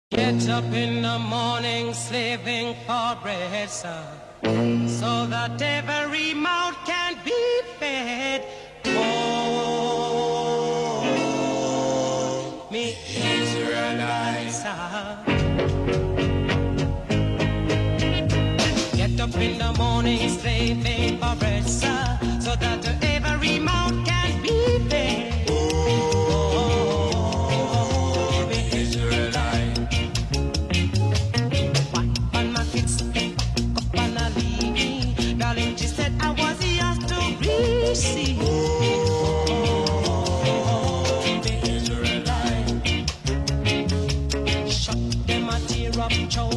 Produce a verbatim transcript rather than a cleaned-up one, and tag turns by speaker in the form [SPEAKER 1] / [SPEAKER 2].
[SPEAKER 1] Get up in the morning, slaving for bread, sir, so that every mouth can be fed. Oh, me Israelites, sir. Get up in the morning, slaving for bread, sir, so that every mouth can be fed. See, oh, the Israelite, shut them a tear up, chow